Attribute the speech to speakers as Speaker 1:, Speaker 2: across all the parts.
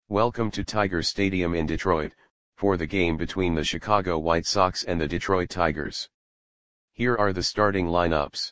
Speaker 1: Welcome to Tiger Stadium in Detroit, for the game between the Chicago White Sox and the Detroit Tigers. Here are the starting lineups.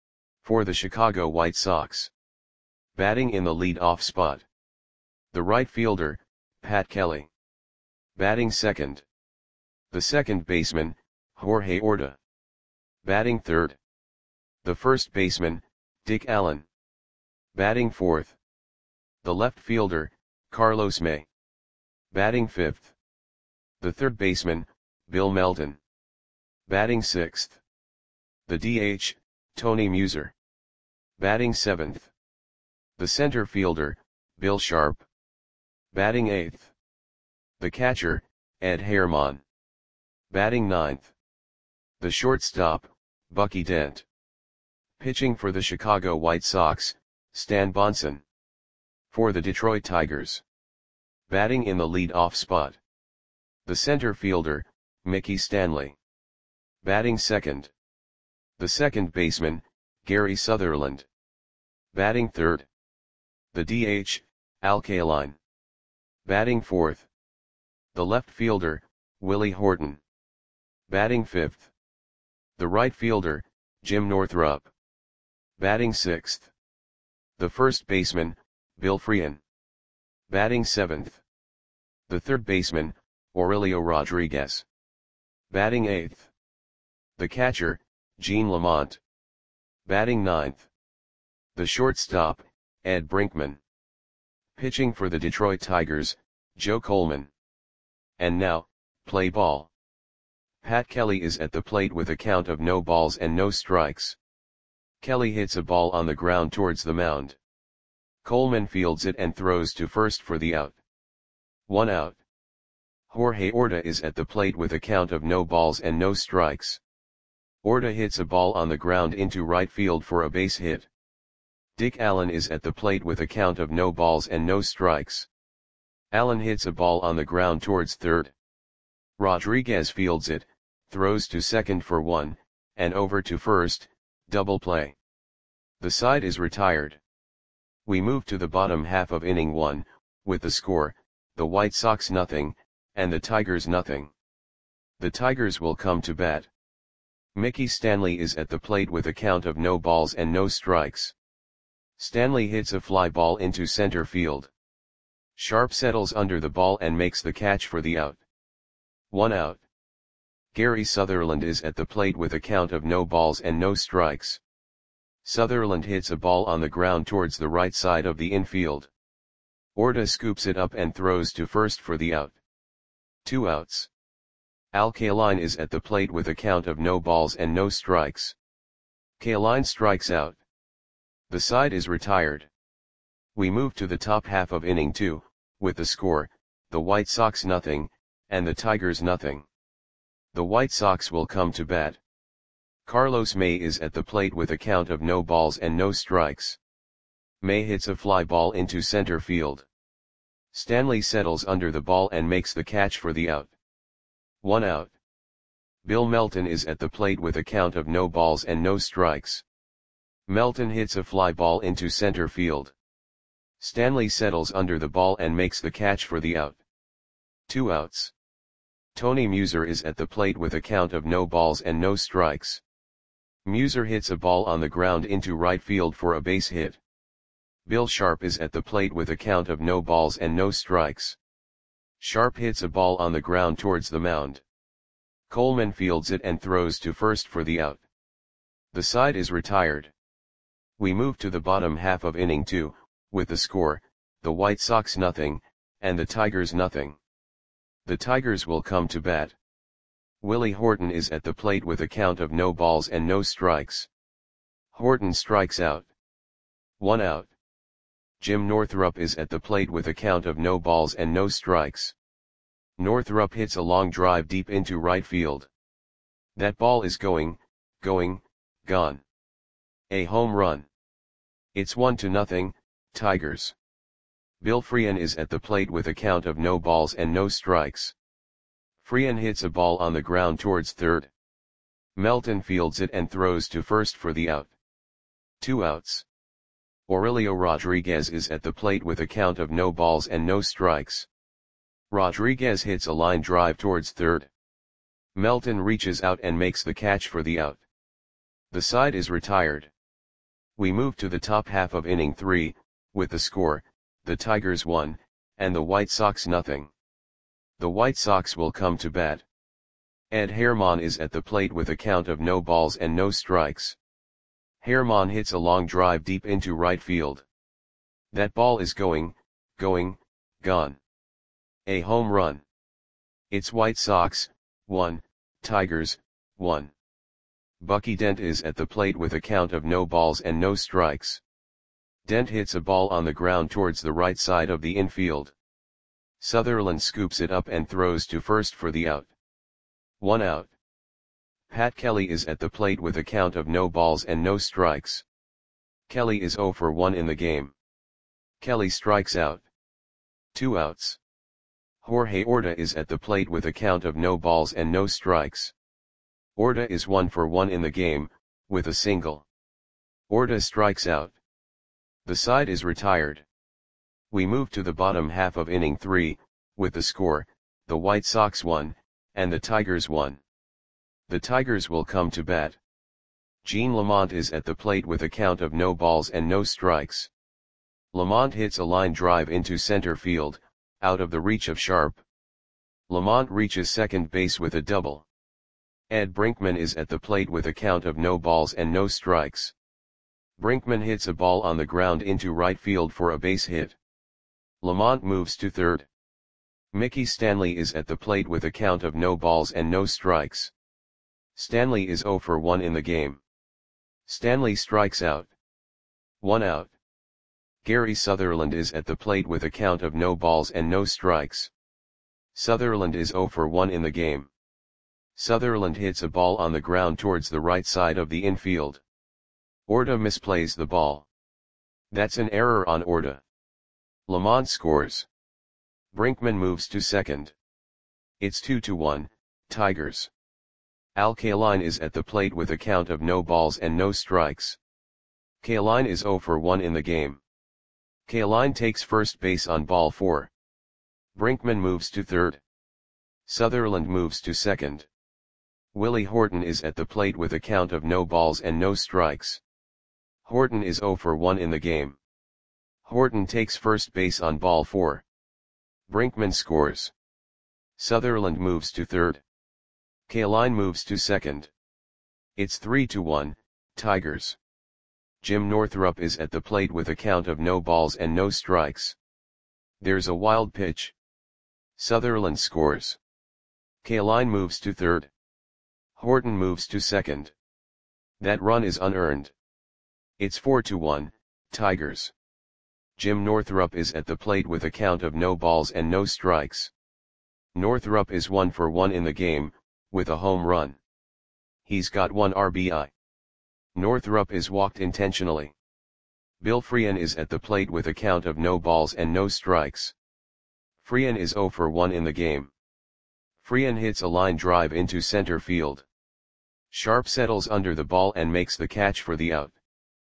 Speaker 1: For the Chicago White Sox. Batting in the lead-off spot. The right fielder, Pat Kelly. Batting second. The second baseman, Jorge Orta. Batting third. The first baseman, Dick Allen. Batting fourth. The left fielder, Carlos May. Batting fifth. The third baseman, Bill Melton. Batting sixth. The DH, Tony Muser. Batting seventh. The center fielder, Bill Sharp. Batting eighth. The catcher, Ed Herman. Batting ninth. The shortstop, Bucky Dent. Pitching for the Chicago White Sox, Stan Bonson. For the Detroit Tigers. Batting in the lead-off spot. The center fielder, Mickey Stanley. Batting second. The second baseman, Gary Sutherland. Batting third. The DH, Al Kaline. Batting fourth. The left fielder, Willie Horton. Batting fifth. The right fielder, Jim Northrup. Batting sixth. The first baseman, Bill Freehan. Batting seventh. The third baseman, Aurelio Rodriguez. Batting eighth. The catcher, Gene Lamont. Batting ninth. The shortstop, Ed Brinkman. Pitching for the Detroit Tigers, Joe Coleman. And now, play ball. Pat Kelly is at the plate with a count of no balls and no strikes. Kelly hits a ball on the ground towards the mound. Coleman fields it and throws to first for the out. 1 out. Jorge Orta is at the plate with a count of no balls and no strikes. Orta hits a ball on the ground into right field for a base hit. Dick Allen is at the plate with a count of no balls and no strikes. Allen hits a ball on the ground towards third. Rodriguez fields it, throws to second for 1, and over to first, double play. The side is retired. We move to the bottom half of inning 1, with the score, the White Sox nothing, and the Tigers nothing. The Tigers will come to bat. Mickey Stanley is at the plate with a count of no balls and no strikes. Stanley hits a fly ball into center field. Sharp settles under the ball and makes the catch for the out. 1 out. Gary Sutherland is at the plate with a count of no balls and no strikes. Sutherland hits a ball on the ground towards the right side of the infield. Orta scoops it up and throws to first for the out. 2 outs. Al Kaline is at the plate with a count of no balls and no strikes. Kaline strikes out. The side is retired. We move to the top half of inning 2, with the score, the White Sox nothing, and the Tigers nothing. The White Sox will come to bat. Carlos May is at the plate with a count of no balls and no strikes. May hits a fly ball into center field. Stanley settles under the ball and makes the catch for the out. 1 out. Bill Melton is at the plate with a count of no balls and no strikes. Melton hits a fly ball into center field. Stanley settles under the ball and makes the catch for the out. 2 outs. Tony Muser is at the plate with a count of no balls and no strikes. Muser hits a ball on the ground into right field for a base hit. Bill Sharp is at the plate with a count of no balls and no strikes. Sharp hits a ball on the ground towards the mound. Coleman fields it and throws to first for the out. The side is retired. We move to the bottom half of inning 2, with the score, the White Sox nothing, and the Tigers nothing. The Tigers will come to bat. Willie Horton is at the plate with a count of no balls and no strikes. Horton strikes out. 1 out. Jim Northrup is at the plate with a count of no balls and no strikes. Northrup hits a long drive deep into right field. That ball is gone. A home run. It's 1-0, Tigers. Bill Freehan is at the plate with a count of no balls and no strikes. Freehan hits a ball on the ground towards third. Melton fields it and throws to first for the out. 2 outs. Aurelio Rodriguez is at the plate with a count of no balls and no strikes. Rodriguez hits a line drive towards third. Melton reaches out and makes the catch for the out. The side is retired. We move to the top half of inning 3, with the score, the Tigers 1, and the White Sox nothing. The White Sox will come to bat. Ed Herman is at the plate with a count of no balls and no strikes. Herman hits a long drive deep into right field. That ball is going, gone. A home run. It's White Sox, 1, Tigers, 1. Bucky Dent is at the plate with a count of no balls and no strikes. Dent hits a ball on the ground towards the right side of the infield. Sutherland scoops it up and throws to first for the out. 1 out. Pat Kelly is at the plate with a count of no balls and no strikes. Kelly is 0 for 1 in the game. Kelly strikes out. 2 outs. Jorge Orta is at the plate with a count of no balls and no strikes. Orta is 1 for 1 in the game, with a single. Orta strikes out. The side is retired. We move to the bottom half of inning 3, with the score, the White Sox 1, and the Tigers 1. The Tigers will come to bat. Gene Lamont is at the plate with a count of no balls and no strikes. Lamont hits a line drive into center field, out of the reach of Sharp. Lamont reaches second base with a double. Ed Brinkman is at the plate with a count of no balls and no strikes. Brinkman hits a ball on the ground into right field for a base hit. Lamont moves to third. Mickey Stanley is at the plate with a count of no balls and no strikes. Stanley is 0 for 1 in the game. Stanley strikes out. 1 out. Gary Sutherland is at the plate with a count of no balls and no strikes. Sutherland is 0 for 1 in the game. Sutherland hits a ball on the ground towards the right side of the infield. Orta misplays the ball. That's an error on Orta. Lamont scores. Brinkman moves to second. It's 2-1, Tigers. Al Kaline is at the plate with a count of no balls and no strikes. Kaline is 0 for 1 in the game. Kaline takes first base on ball 4. Brinkman moves to third. Sutherland moves to second. Willie Horton is at the plate with a count of no balls and no strikes. Horton is 0 for 1 in the game. Horton takes first base on ball 4. Brinkman scores. Sutherland moves to third. Kaline moves to second. It's 3-1, Tigers. Jim Northrup is at the plate with a count of no balls and no strikes. There's a wild pitch. Sutherland scores. Kaline moves to third. Horton moves to second. That run is unearned. It's 4-1, Tigers. Jim Northrup is at the plate with a count of no balls and no strikes. Northrup is 1 for 1 in the game, with a home run. He's got 1 RBI. Northrup is walked intentionally. Bill Freehan is at the plate with a count of no balls and no strikes. Freehan is 0 for 1 in the game. Freehan hits a line drive into center field. Sharp settles under the ball and makes the catch for the out.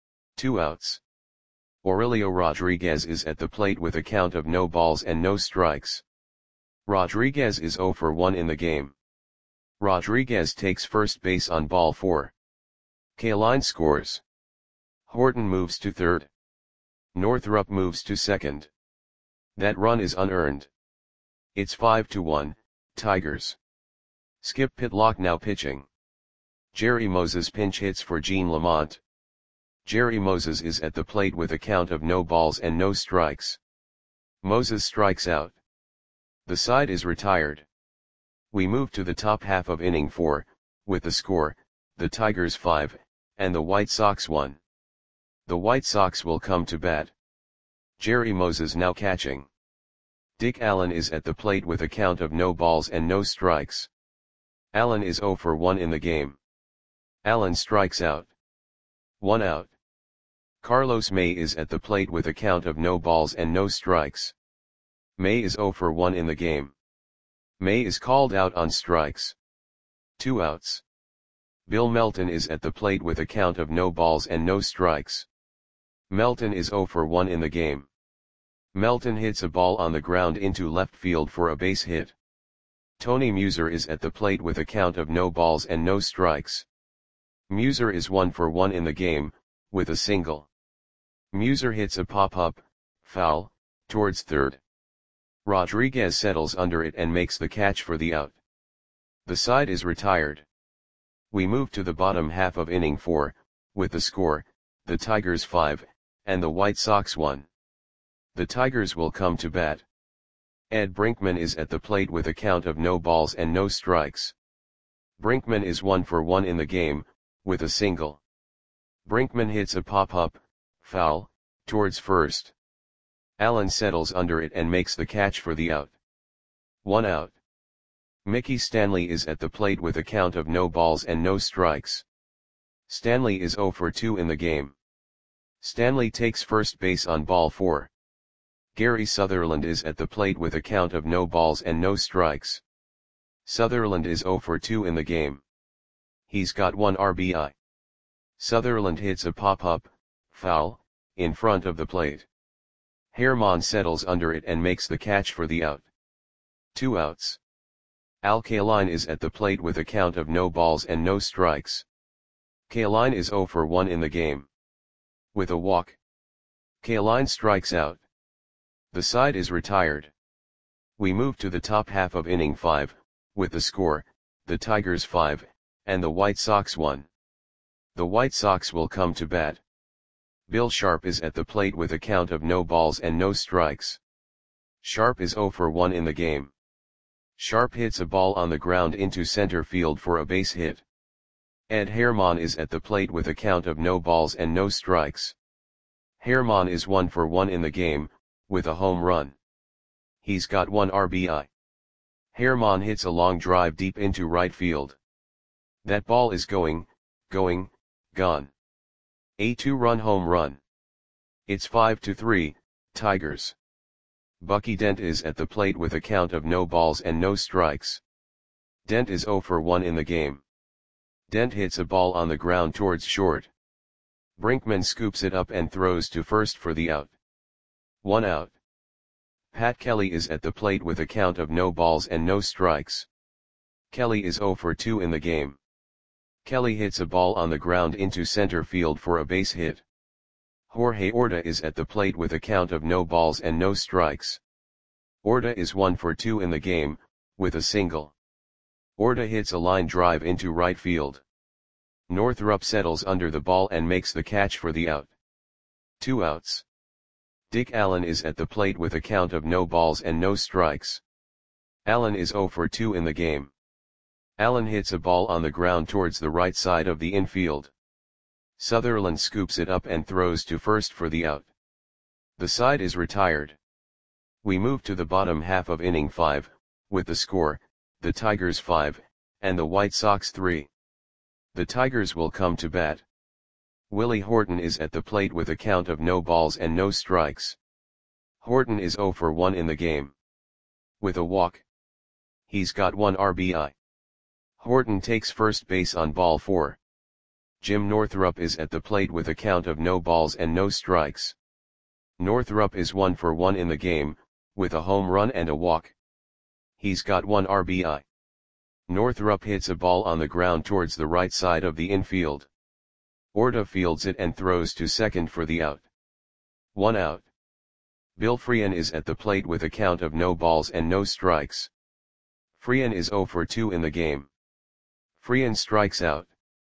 Speaker 1: 2 outs. Aurelio Rodriguez is at the plate with a count of no balls and no strikes. Rodriguez is 0 for 1 in the game. Rodriguez takes first base on ball 4. Kaline scores. Horton moves to third. Northrup moves to second. That run is unearned. It's 5-1, Tigers. Skip Pitlock now pitching. Jerry Moses pinch hits for Gene Lamont. Jerry Moses is at the plate with a count of no balls and no strikes. Moses strikes out. The side is retired. We move to the top half of inning 4, with the score, the Tigers 5, and the White Sox 1. The White Sox will come to bat. Jerry Moses now catching. Dick Allen is at the plate with a count of no balls and no strikes. Allen is 0 for 1 in the game. Allen strikes out. 1 out. Carlos May is at the plate with a count of no balls and no strikes. May is 0 for 1 in the game. May is called out on strikes. 2 outs. Bill Melton is at the plate with a count of no balls and no strikes. Melton is 0 for 1 in the game. Melton hits a ball on the ground into left field for a base hit. Tony Muser is at the plate with a count of no balls and no strikes. Muser is 1 for 1 in the game, with a single. Muser hits a pop-up, foul, towards third. Rodriguez settles under it and makes the catch for the out. The side is retired. We move to the bottom half of inning 4, with the score, the Tigers 5, and the White Sox 1. The Tigers will come to bat. Ed Brinkman is at the plate with a count of no balls and no strikes. Brinkman is 1 for 1 in the game, with a single. Brinkman hits a pop-up, foul, towards first. Allen settles under it and makes the catch for the out. 1 out. Mickey Stanley is at the plate with a count of no balls and no strikes. Stanley is 0 for 2 in the game. Stanley takes first base on ball 4. Gary Sutherland is at the plate with a count of no balls and no strikes. Sutherland is 0 for 2 in the game. He's got 1 RBI. Sutherland hits a pop-up, foul, in front of the plate. Herman settles under it and makes the catch for the out. 2 outs. Al Kaline is at the plate with a count of no balls and no strikes. Kaline is 0 for 1 in the game. With a walk. Kaline strikes out. The side is retired. We move to the top half of inning 5, with the score, the Tigers 5, and the White Sox 1. The White Sox will come to bat. Bill Sharp is at the plate with a count of no balls and no strikes. Sharp is 0 for 1 in the game. Sharp hits a ball on the ground into center field for a base hit. Ed Herman is at the plate with a count of no balls and no strikes. Herman is 1 for 1 in the game, with a home run. He's got 1 RBI. Herman hits a long drive deep into right field. That ball is going, gone. A 2-run home run. It's 5-3, Tigers. Bucky Dent is at the plate with a count of no balls and no strikes. Dent is 0 for 1 in the game. Dent hits a ball on the ground towards short. Brinkman scoops it up and throws to first for the out. 1 out. Pat Kelly is at the plate with a count of no balls and no strikes. Kelly is 0 for 2 in the game. Kelly hits a ball on the ground into center field for a base hit. Jorge Orta is at the plate with a count of no balls and no strikes. Orta is 1 for 2 in the game, with a single. Orta hits a line drive into right field. Northrup settles under the ball and makes the catch for the out. 2 outs. Dick Allen is at the plate with a count of no balls and no strikes. Allen is 0 for 2 in the game. Allen hits a ball on the ground towards the right side of the infield. Sutherland scoops it up and throws to first for the out. The side is retired. We move to the bottom half of inning 5, with the score, the Tigers 5, and the White Sox 3. The Tigers will come to bat. Willie Horton is at the plate with a count of no balls and no strikes. Horton is 0 for 1 in the game. With a walk. He's got 1 RBI. Horton takes first base on ball 4. Jim Northrup is at the plate with a count of no balls and no strikes. Northrup is 1 for 1 in the game, with a home run and a walk. He's got 1 RBI. Northrup hits a ball on the ground towards the right side of the infield. Orta fields it and throws to second for the out. 1 out. Bill Freehan is at the plate with a count of no balls and no strikes. Freehan is 0 for 2 in the game. Freehan strikes out.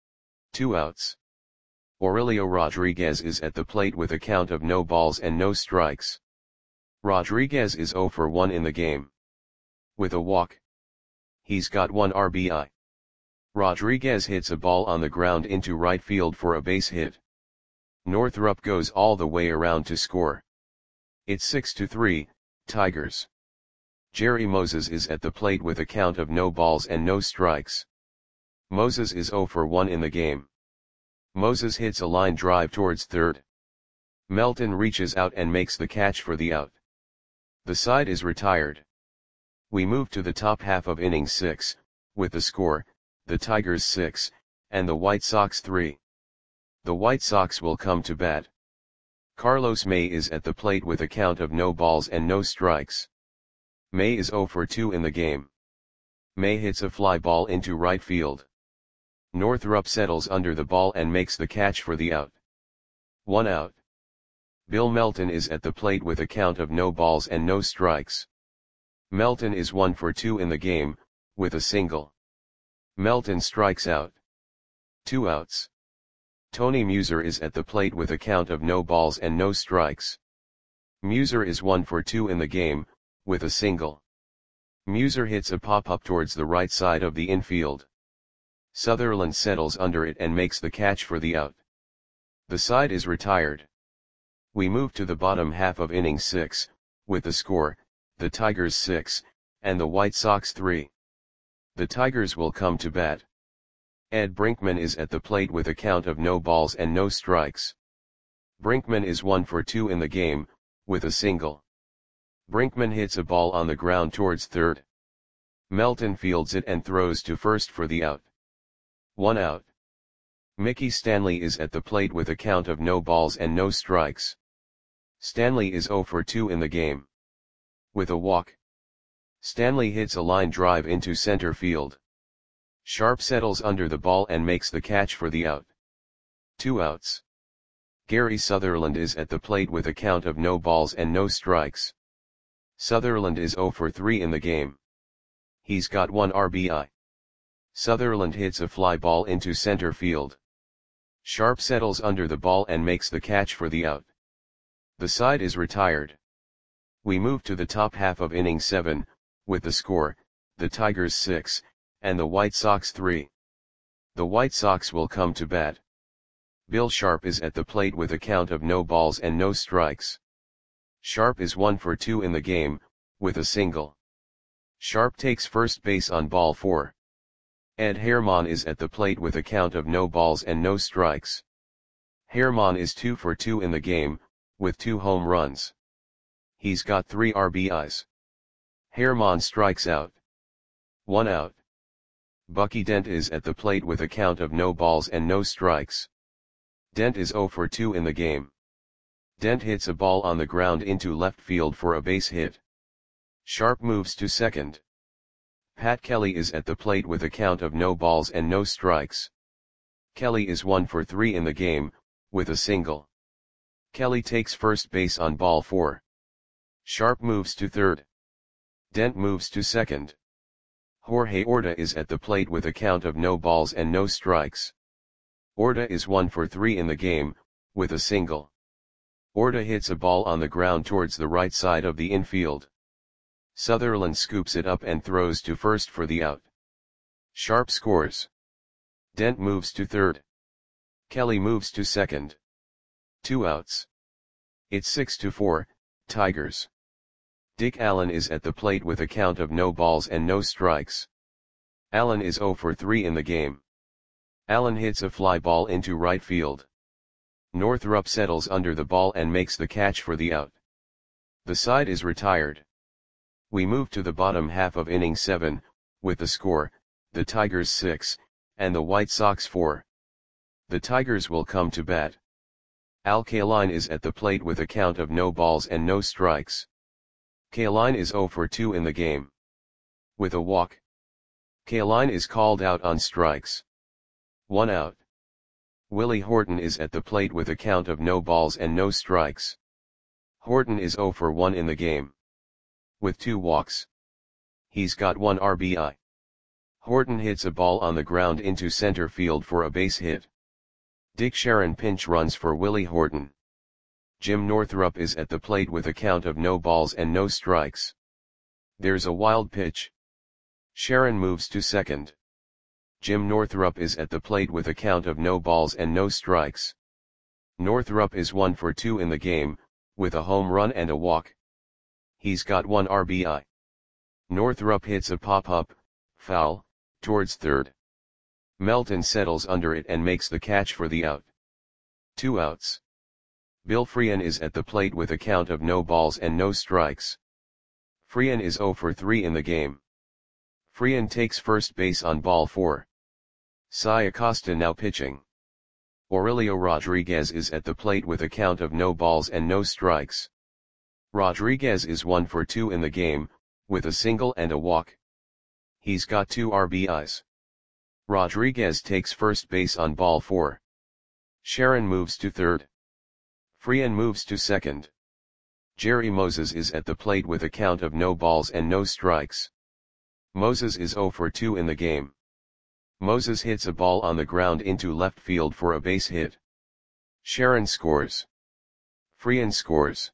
Speaker 1: 2 outs. Aurelio Rodriguez is at the plate with a count of no balls and no strikes. Rodriguez is 0 for 1 in the game. With a walk. He's got 1 RBI. Rodriguez hits a ball on the ground into right field for a base hit. Northrup goes all the way around to score. It's 6-3, Tigers. Jerry Moses is at the plate with a count of no balls and no strikes. Moses is 0 for 1 in the game. Moses hits a line drive towards third. Melton reaches out and makes the catch for the out. The side is retired. We move to the top half of inning 6, with the score, the Tigers 6, and the White Sox 3. The White Sox will come to bat. Carlos May is at the plate with a count of no balls and no strikes. May is 0 for 2 in the game. May hits a fly ball into right field. Northrup settles under the ball and makes the catch for the out. 1 out. Bill Melton is at the plate with a count of no balls and no strikes. Melton is 1 for 2 in the game, with a single. Melton strikes out. 2 outs. Tony Muser is at the plate with a count of no balls and no strikes. Muser is 1 for 2 in the game, with a single. Muser hits a pop-up towards the right side of the infield. Sutherland settles under it and makes the catch for the out. The side is retired. We move to the bottom half of inning 6, with the score, the Tigers 6, and the White Sox 3. The Tigers will come to bat. Ed Brinkman is at the plate with a count of no balls and no strikes. Brinkman is 1 for 2 in the game, with a single. Brinkman hits a ball on the ground towards third. Melton fields it and throws to first for the out. 1 out. Mickey Stanley is at the plate with a count of no balls and no strikes. Stanley is 0 for 2 in the game. With a walk. Stanley hits a line drive into center field. Sharp settles under the ball and makes the catch for the out. 2 outs. Gary Sutherland is at the plate with a count of no balls and no strikes. Sutherland is 0 for 3 in the game. He's got 1 RBI. Sutherland hits a fly ball into center field. Sharp settles under the ball and makes the catch for the out. The side is retired. We move to the top half of inning 7, with the score, the Tigers 6, and the White Sox 3. The White Sox will come to bat. Bill Sharp is at the plate with a count of no balls and no strikes. Sharp is 1 for 2 in the game, with a single. Sharp takes first base on ball 4. Ed Herman is at the plate with a count of no balls and no strikes. Herman is 2 for 2 in the game, with 2 home runs. He's got 3 RBIs. Herman strikes out. 1 out. Bucky Dent is at the plate with a count of no balls and no strikes. Dent is 0 for 2 in the game. Dent hits a ball on the ground into left field for a base hit. Sharp moves to second. Pat Kelly is at the plate with a count of no balls and no strikes. Kelly is 1 for 3 in the game, with a single. Kelly takes first base on ball 4. Sharp moves to third. Dent moves to second. Jorge Orta is at the plate with a count of no balls and no strikes. Orta is 1 for 3 in the game, with a single. Orta hits a ball on the ground towards the right side of the infield. Sutherland scoops it up and throws to first for the out. Sharp scores. Dent moves to third. Kelly moves to second. 2 outs. It's 6-4, Tigers. Dick Allen is at the plate with a count of no balls and no strikes. Allen is 0 for 3 in the game. Allen hits a fly ball into right field. Northrup settles under the ball and makes the catch for the out. The side is retired. We move to the bottom half of inning 7, with the score, the Tigers 6, and the White Sox 4. The Tigers will come to bat. Al Kaline is at the plate with a count of no balls and no strikes. Kaline is 0 for 2 in the game. With a walk. Kaline is called out on strikes. 1 out. Willie Horton is at the plate with a count of no balls and no strikes. Horton is 0 for 1 in the game. With 2 walks. He's got 1 RBI. Horton hits a ball on the ground into center field for a base hit. Dick Sharon pinch runs for Willie Horton. Jim Northrup is at the plate with a count of no balls and no strikes. There's a wild pitch. Sharon moves to second. Jim Northrup is at the plate with a count of no balls and no strikes. Northrup is 1 for 2 in the game, with a home run and a walk. He's got 1 RBI. Northrup hits a pop-up, foul, towards third. Melton settles under it and makes the catch for the out. 2 outs. Bill Freehan is at the plate with a count of no balls and no strikes. Freehan is 0 for 3 in the game. Freehan takes first base on ball 4. Cy Acosta now pitching. Aurelio Rodriguez is at the plate with a count of no balls and no strikes. Rodriguez is 1 for 2 in the game, with a single and a walk. He's got 2 RBIs. Rodriguez takes first base on ball 4. Sharon moves to third. Freehan moves to second. Jerry Moses is at the plate with a count of no balls and no strikes. Moses is 0 for 2 in the game. Moses hits a ball on the ground into left field for a base hit. Sharon scores. Freehan scores.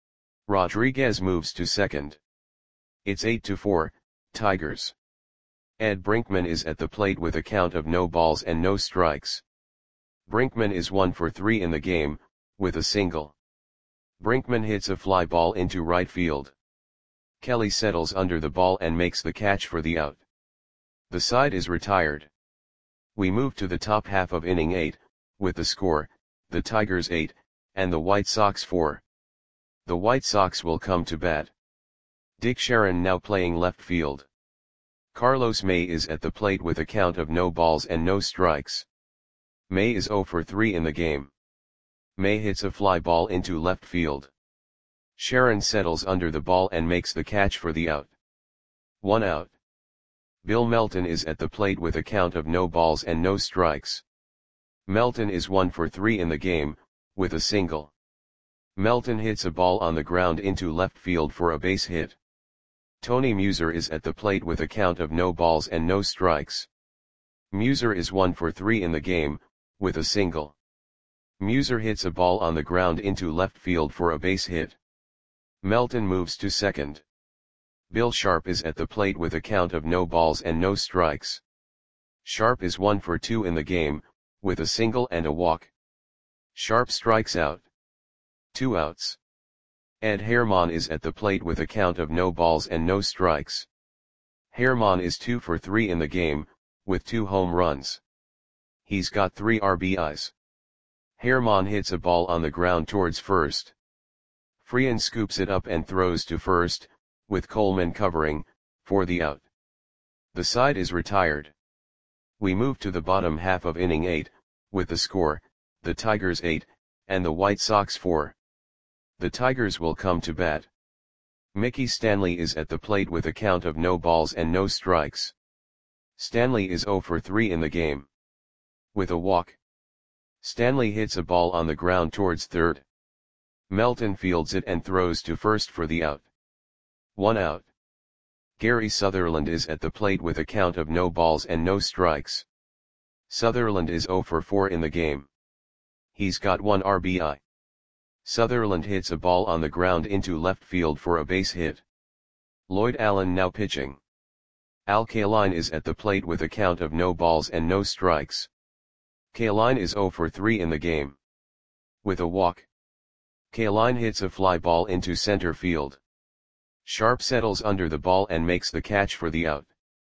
Speaker 1: Rodriguez moves to second. It's 8-4, Tigers. Ed Brinkman is at the plate with a count of no balls and no strikes. Brinkman is 1 for 3 in the game, with a single. Brinkman hits a fly ball into right field. Kelly settles under the ball and makes the catch for the out. The side is retired. We move to the top half of inning 8, with the score, the Tigers 8, and the White Sox 4. The White Sox will come to bat. Dick Sharon now playing left field. Carlos May is at the plate with a count of no balls and no strikes. May is 0 for 3 in the game. May hits a fly ball into left field. Sharon settles under the ball and makes the catch for the out. 1 out. Bill Melton is at the plate with a count of no balls and no strikes. Melton is 1 for 3 in the game, with a single. Melton hits a ball on the ground into left field for a base hit. Tony Muser is at the plate with a count of no balls and no strikes. Muser is 1 for 3 in the game, with a single. Muser hits a ball on the ground into left field for a base hit. Melton moves to second. Bill Sharp is at the plate with a count of no balls and no strikes. Sharp is 1 for 2 in the game, with a single and a walk. Sharp strikes out. 2 outs. Ed Herman is at the plate with a count of no balls and no strikes. Herman is 2 for 3 in the game, with 2 home runs. He's got 3 RBIs. Herman hits a ball on the ground towards first. Freehan scoops it up and throws to first, with Coleman covering, for the out. The side is retired. We move to the bottom half of inning 8, with the score, the Tigers 8, and the White Sox 4. The Tigers will come to bat. Mickey Stanley is at the plate with a count of no balls and no strikes. Stanley is 0 for 3 in the game. With a walk. Stanley hits a ball on the ground towards third. Melton fields it and throws to first for the out. 1 out. Gary Sutherland is at the plate with a count of no balls and no strikes. Sutherland is 0 for 4 in the game. He's got 1 RBI. Sutherland hits a ball on the ground into left field for a base hit. Lloyd Allen now pitching. Al Kaline is at the plate with a count of no balls and no strikes. Kaline is 0 for 3 in the game. With a walk. Kaline hits a fly ball into center field. Sharp settles under the ball and makes the catch for the out.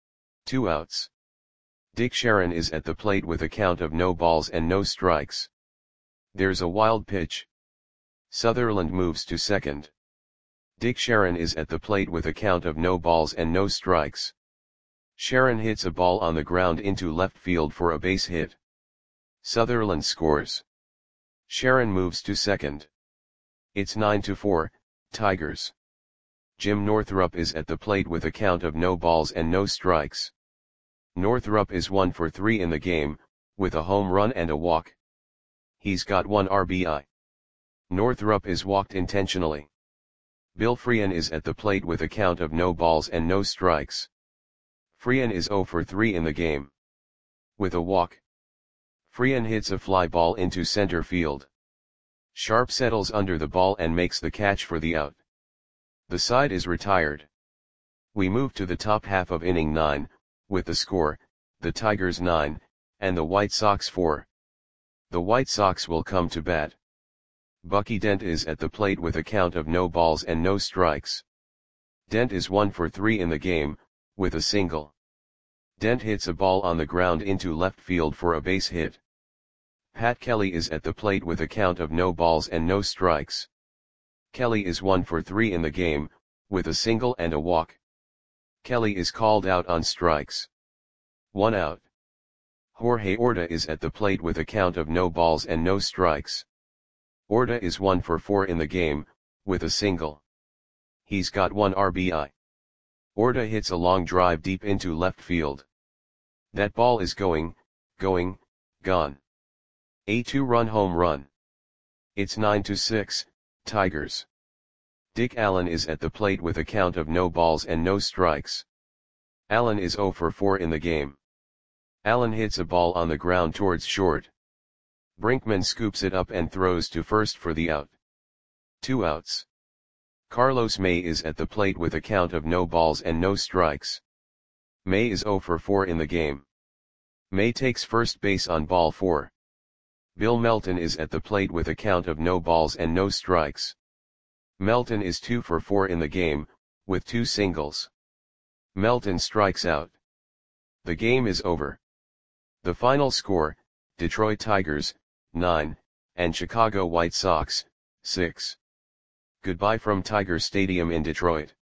Speaker 1: 2 outs. Dick Sharon is at the plate with a count of no balls and no strikes. There's a wild pitch. Sutherland moves to second. Dick Sharon is at the plate with a count of no balls and no strikes. Sharon hits a ball on the ground into left field for a base hit. Sutherland scores. Sharon moves to second. It's 9-4, Tigers. Jim Northrup is at the plate with a count of no balls and no strikes. Northrup is 1 for 3 in the game, with a home run and a walk. He's got 1 RBI. Northrup is walked intentionally. Bill Freehan is at the plate with a count of no balls and no strikes. Freehan is 0 for 3 in the game. With a walk. Freehan hits a fly ball into center field. Sharp settles under the ball and makes the catch for the out. The side is retired. We move to the top half of inning 9, with the score, the Tigers 9, and the White Sox 4. The White Sox will come to bat. Bucky Dent is at the plate with a count of no balls and no strikes. Dent is 1 for 3 in the game, with a single. Dent hits a ball on the ground into left field for a base hit. Pat Kelly is at the plate with a count of no balls and no strikes. Kelly is 1 for 3 in the game, with a single and a walk. Kelly is called out on strikes. 1 out. Jorge Orta is at the plate with a count of no balls and no strikes. Orta is 1 for 4 in the game, with a single. He's got 1 RBI. Orta hits a long drive deep into left field. That ball is gone. A 2-run home run. It's 9-6, Tigers. Dick Allen is at the plate with a count of no balls and no strikes. Allen is 0 for 4 in the game. Allen hits a ball on the ground towards short. Brinkman scoops it up and throws to first for the out. 2 outs. Carlos May is at the plate with a count of no balls and no strikes. May is 0 for 4 in the game. May takes first base on ball 4. Bill Melton is at the plate with a count of no balls and no strikes. Melton is 2 for 4 in the game, with 2 singles. Melton strikes out. The game is over. The final score, Detroit Tigers, 9, and Chicago White Sox, 6. Goodbye from Tiger Stadium in Detroit.